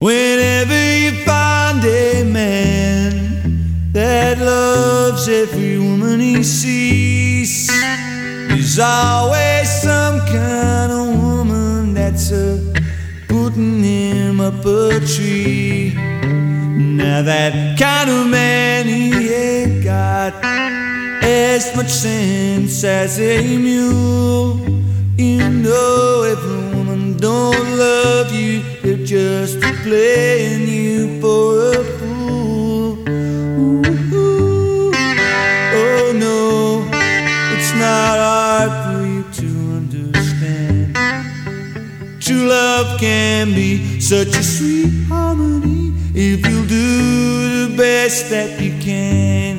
Whenever you find a man that loves every woman he sees, there's always some kind of woman that's putting him up a tree. Now that kind of man, he ain't got as much sense as a mule. You know, every woman don't love you, they're just playing you for a fool. Ooh, oh no, it's not hard for you to understand. True love can be such a sweet harmony if you do the best that you can.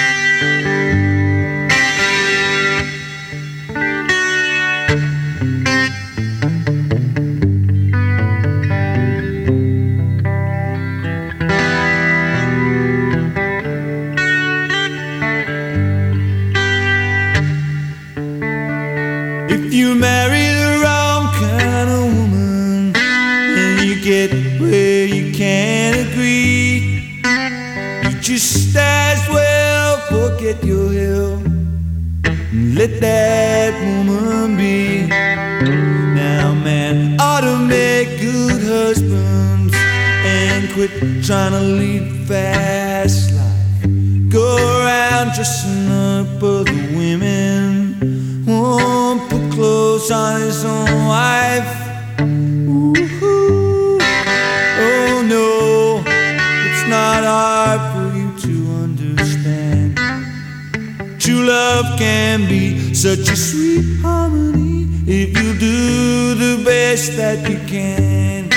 If you marry the wrong kind of woman and you get where you can't agree, you just as well forget your hill and let that woman be. Now man ought to make good husbands and quit trying to lead a fast life. Go around dressing up other women, won't put clothes on his own wife. Ooh, oh no, it's not hard for you to understand. True love can be such a sweet harmony if you do the best that you can.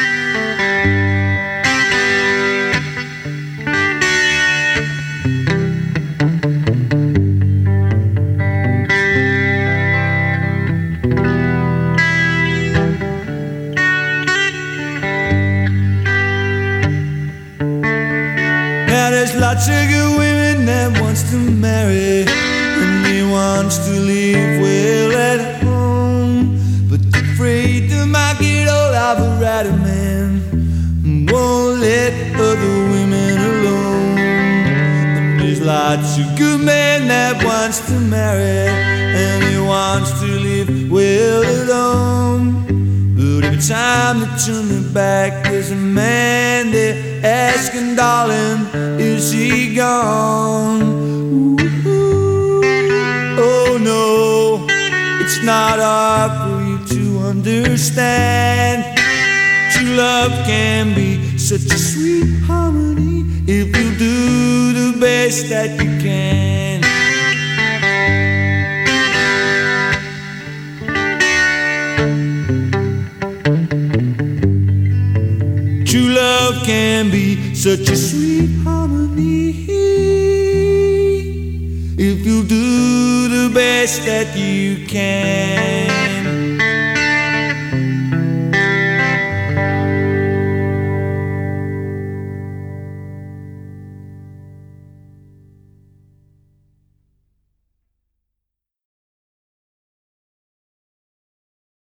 Now there's lots of good women that wants to marry and they wants to live well at home, but they're afraid they might get old of a right man and won't let other women alone. And there's lots of good men that wants to marry and he wants to live well at home, but every time they turn their back, there's a man there asking, darling, is he gone? Ooh, oh no, it's not hard for you to understand. True love can be such a sweet harmony if you do the best that you can. True love can be such a sweet harmony if you do the best that you can.